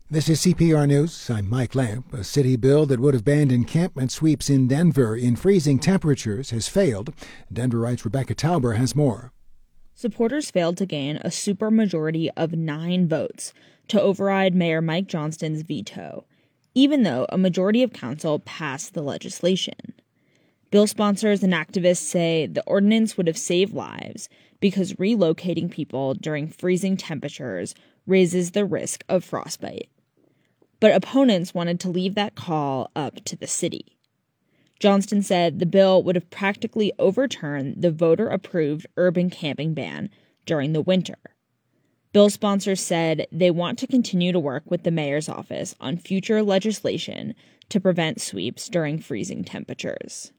This is CPR News. I'm Mike Lamp. A city bill that would have banned encampment sweeps in Denver in freezing temperatures has failed. Denverites Rebecca Tauber has more. Supporters failed to gain a supermajority of 9 votes to override Mayor Mike Johnston's veto, even though a majority of council passed the legislation. Bill sponsors and activists say the ordinance would have saved lives because relocating people during freezing temperatures raises the risk of frostbite. But opponents wanted to leave that call up to the city. Johnston said the bill would have practically overturned the voter-approved urban camping ban during the winter. Bill sponsors said they want to continue to work with the mayor's office on future legislation to prevent sweeps during freezing temperatures.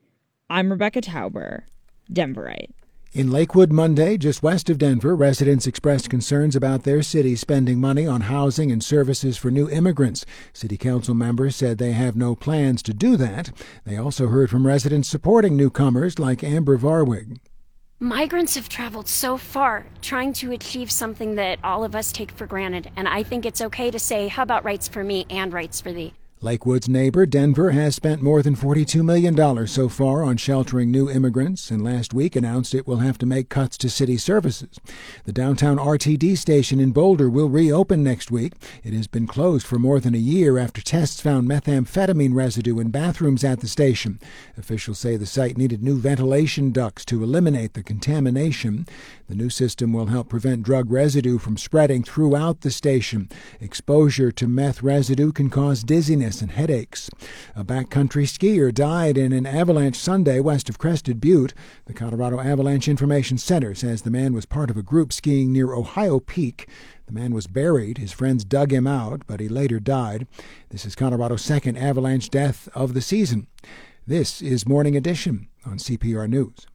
I'm Rebecca Tauber, Denverite. In Lakewood Monday, just west of Denver, residents expressed concerns about their city spending money on housing and services for new immigrants. City council members said they have no plans to do that. They also heard from residents supporting newcomers like Amber Varwig. Migrants have traveled so far trying to achieve something that all of us take for granted, and I think it's okay to say, how about rights for me and rights for thee? Lakewood's neighbor, Denver, has spent more than $42 million so far on sheltering new immigrants, and last week announced it will have to make cuts to city services. The downtown RTD station in Boulder will reopen next week. It has been closed for more than a year after tests found methamphetamine residue in bathrooms at the station. Officials say the site needed new ventilation ducts to eliminate the contamination. The new system will help prevent drug residue from spreading throughout the station. Exposure to meth residue can cause dizziness and headaches. A backcountry skier died in an avalanche Sunday west of Crested Butte. The Colorado Avalanche Information Center says the man was part of a group skiing near Ohio Peak. The man was buried. His friends dug him out, but he later died. This is Colorado's second avalanche death of the season. This is Morning Edition on CPR News.